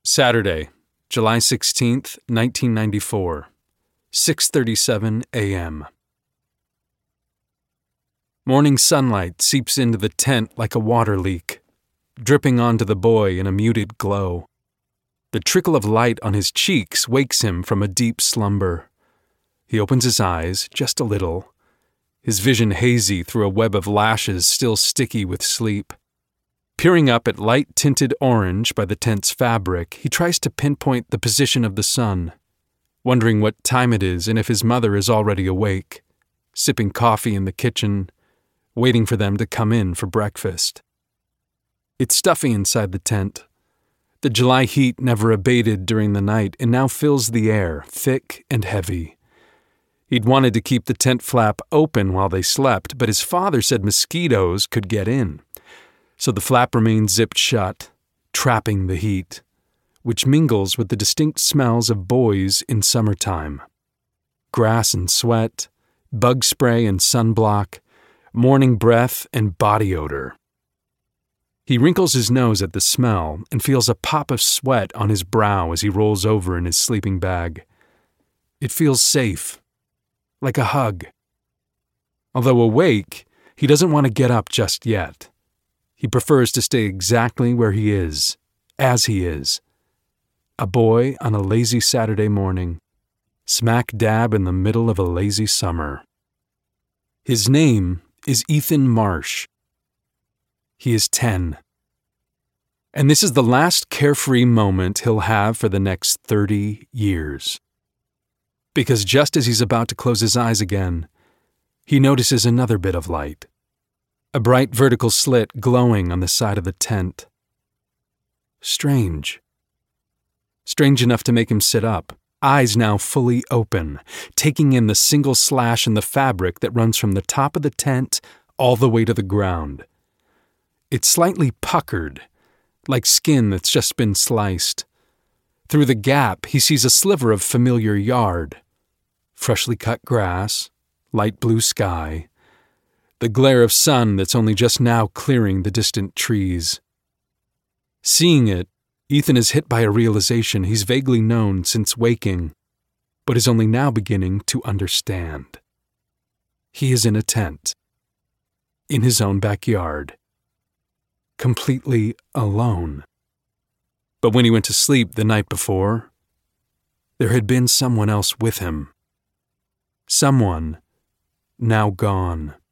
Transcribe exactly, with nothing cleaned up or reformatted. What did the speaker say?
Saturday, July sixteenth, nineteen ninety-four, six thirty-seven a.m. Morning sunlight seeps into the tent like a water leak, dripping onto the boy in a muted glow. The trickle of light on his cheeks wakes him from a deep slumber. He opens his eyes just a little, his vision hazy through a web of lashes still sticky with sleep. Peering up at light-tinted orange by the tent's fabric, he tries to pinpoint the position of the sun, wondering what time it is and if his mother is already awake, sipping coffee in the kitchen, waiting for them to come in for breakfast. It's stuffy inside the tent. The July heat never abated during the night and now fills the air, thick and heavy. He'd wanted to keep the tent flap open while they slept, but his father said mosquitoes could get in. So the flap remains zipped shut, trapping the heat, which mingles with the distinct smells of boys in summertime. Grass and sweat, bug spray and sunblock, morning breath and body odor. He wrinkles his nose at the smell and feels a pop of sweat on his brow as he rolls over in his sleeping bag. It feels safe, like a hug. Although awake, he doesn't want to get up just yet. He prefers to stay exactly where he is, as he is. A boy on a lazy Saturday morning, smack dab in the middle of a lazy summer. His name is Ethan Marsh. He is ten. And this is the last carefree moment he'll have for the next thirty years. Because just as he's about to close his eyes again, he notices another bit of light. A bright vertical slit glowing on the side of the tent. Strange. Strange enough to make him sit up, eyes now fully open, taking in the single slash in the fabric that runs from the top of the tent all the way to the ground. It's slightly puckered, like skin that's just been sliced. Through the gap, he sees a sliver of familiar yard. Freshly cut grass, light blue sky, the glare of sun that's only just now clearing the distant trees. Seeing it, Ethan is hit by a realization he's vaguely known since waking, but is only now beginning to understand. He is in a tent, in his own backyard, completely alone. But when he went to sleep the night before, there had been someone else with him. Someone now gone.